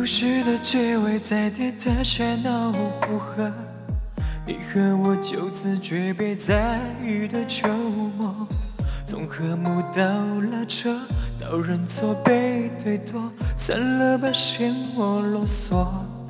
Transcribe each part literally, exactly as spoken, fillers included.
事的结尾在跌的喧闹不和，你和我就此诀别在雨的秋末，从和睦到拉扯，到认错被推脱，散了吧，嫌我啰嗦。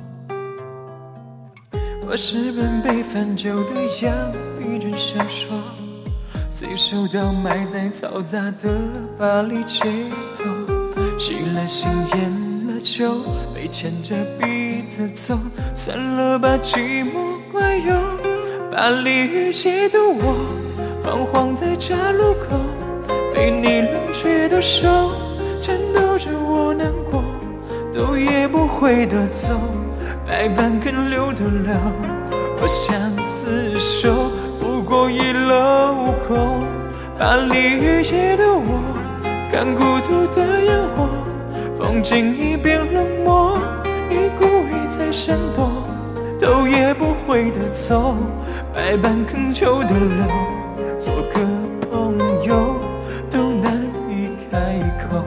我是本被翻旧的洋逼人小说，随手倒埋在嘈杂的巴黎街头，熄了心烟了酒，被牵着鼻子走，算了吧，寂寞怪哟。巴黎遇街的我，彷徨在岔路口，被你冷却的手颤抖着，我难过，头也不回的走，百般肯留得了，我想厮守，不过一篓口。巴黎遇街的我，看孤独的烟火，风景已变冷漠，你故意在闪躲，头也不回的走，百般恳求的留，做个朋友都难以开口。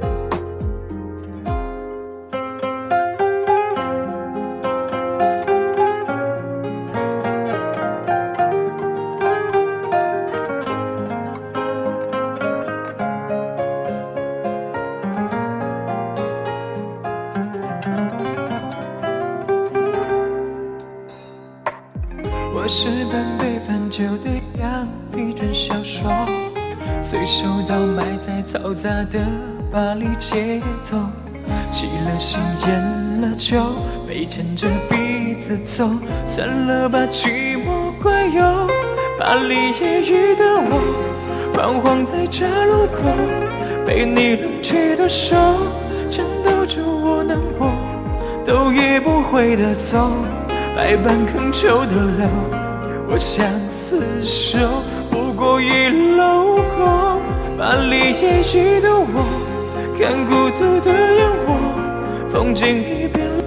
我是本被翻旧的洋批准小说，随手倒埋在嘈杂的巴黎街头，熄了心烟了酒，被牵着鼻子走，算了吧，寂寞怪哟。巴黎夜雨的我，彷徨在岔路口，被你冷却的手颤抖着，我难过，头也不回的走，百般恳求的留，我想厮守，不过一篓口。巴黎夜雨的我，看孤独的烟火，风景已变了，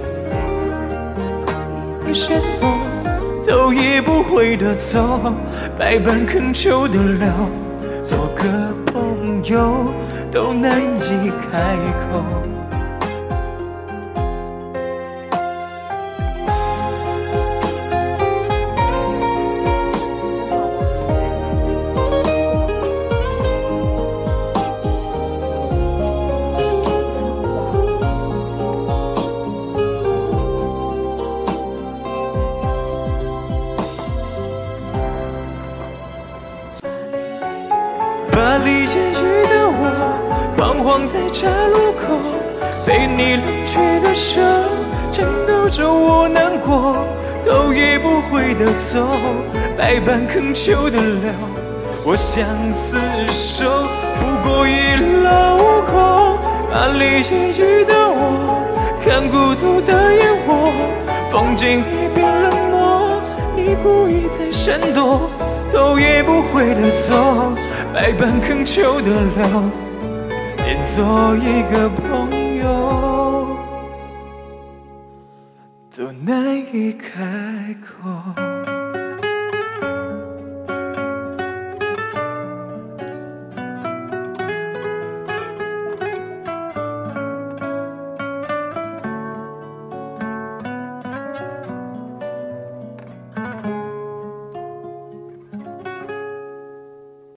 会闪躲，头也不回的走，百般恳求的留，做个朋友都难以开口。巴黎夜雨的我，彷徨在岔路口，被你冷却的手颤抖着，我难过，头也不回的走，百般恳求的留，我想厮守，不过一篓口。巴黎夜雨的我，看孤独的烟火，风景已变冷漠，你故意在闪躲，头也不回的走，百般恳求的留，连做一个朋友都难以开口。